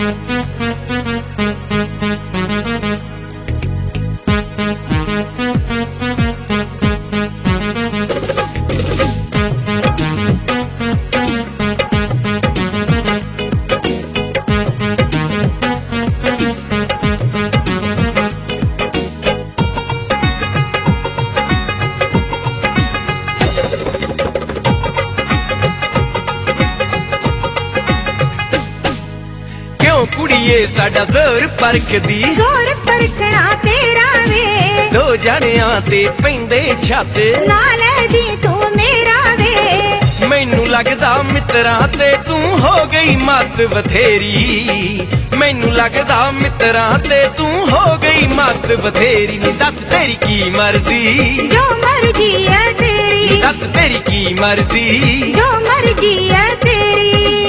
कुड़िए साडा जोर परखदी जोर परखना तेरा वे दो जणियां ते पैंदे छत नाल दी तू मेरा वे मैनू लगदा मित्रा ते तू हो गई मत बथेरी मैनू लगदा मित्रा ते तू हो गई मत बथेरी नी दस तेरी की मर्जी जो मर्जी है तेरी दस तेरी की मर्जी जो मर्जी है तेरी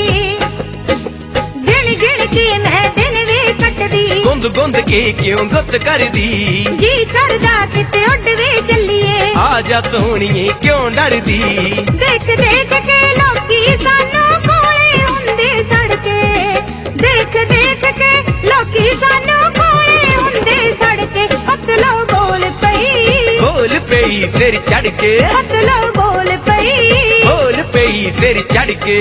गिण के मैं दिन वे कटदी गुंद गुंद के क्यों गुत करदी जी करदा किते उड़ वे चलिए आ जा सोहणीए क्यों डरदी देख देख के लोकी सानू कोले हुंदे सड़के देख देख के लोकी सानू कोले हुंदे सड़के पतलो बोल पई सिर चढ़ के पतलो बोल पई सिर चढ़ के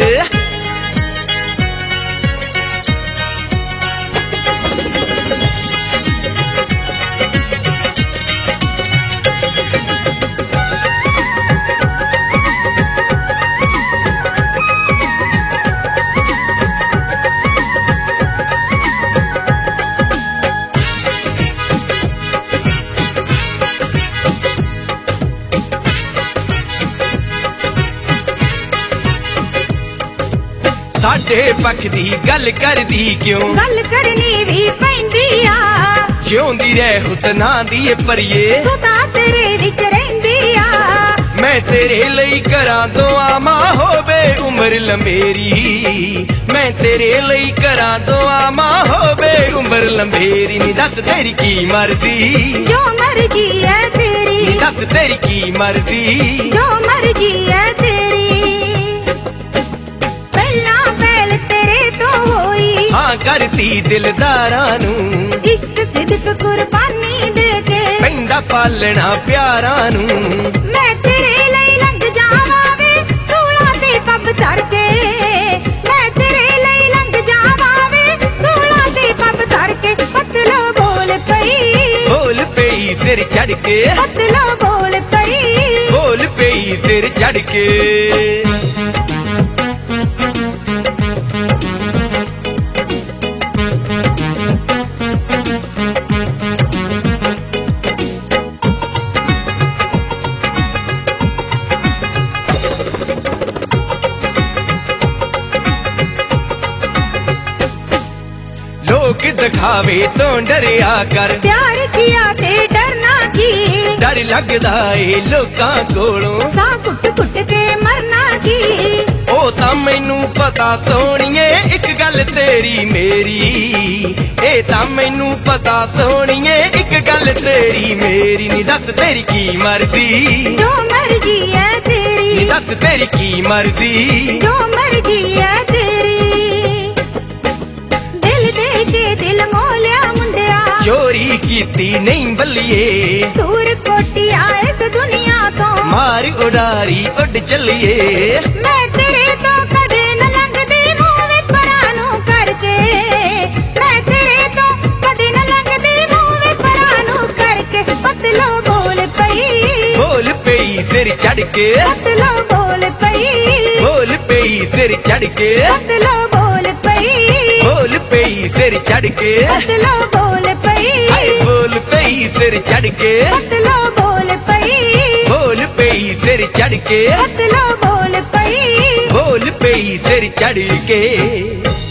साडे पक्ष दी गल करदी क्यों गल करनी भी पैंदी आ जिउंदी रह हुसना दी परिए सुता तेरे विच रहिंदी आ मैं तेरे लई करां दुआ मां होवे उम्र लंबेरी मैं तेरे लई करां दुआ मां होवे उम्र लंबेरी नी दस तेरी की मर्जी जो मर्जी है तेरी दस तेरी की मर्जी जो मर्जी है तेरी हाँ करती दिलदारां नू इश्क सिदक कुर्बानी दे के पैंदा पालना प्यारां नू मैं तेरे लई लंघ जावां वे सूलां ते पब धर के मैं तेरे लई लंघ जावां वे सूलां ते पब धर के पतलो बोल पई सिर चढ़ के पतलो बोल पई सिर चढ़ के लोग दिखावे तो डरिया कर प्यार किया ते डरना की डर लगदा ए लोकां कोलों सा कुट कुट के मरना की ओ तां मैनू पता सोहणीए एक गल तेरी मेरी ए तां मैनू पता सोहणीए एक गल तेरी मेरी नी दस तेरी की मर्जी जो मर्जी है तेरी नी दस तेरी की मर्जी जो मर्जी है तेरी दिल मोलिया मुंडिया चोरी कीती नहीं बल्लिए दूर कोटिया इस दुनिया तो मार उडारी उड़ चलिए मैं तेरे तो कदे न लंघदी मूंह वे परां नूं करके मैं तेरे तो कदे न लंघदी मूंह वे परां नूं करके पतलो बोल पई सिर चढ़ के पतलो बोल पई सिर चढ़ के पतलो बोल पई सिर चढ़ के पतलो बोल पई सिर चढ़ के पतलो बोल पई सिर चढ़ के पतलो बोल पई सिर चढ़ के।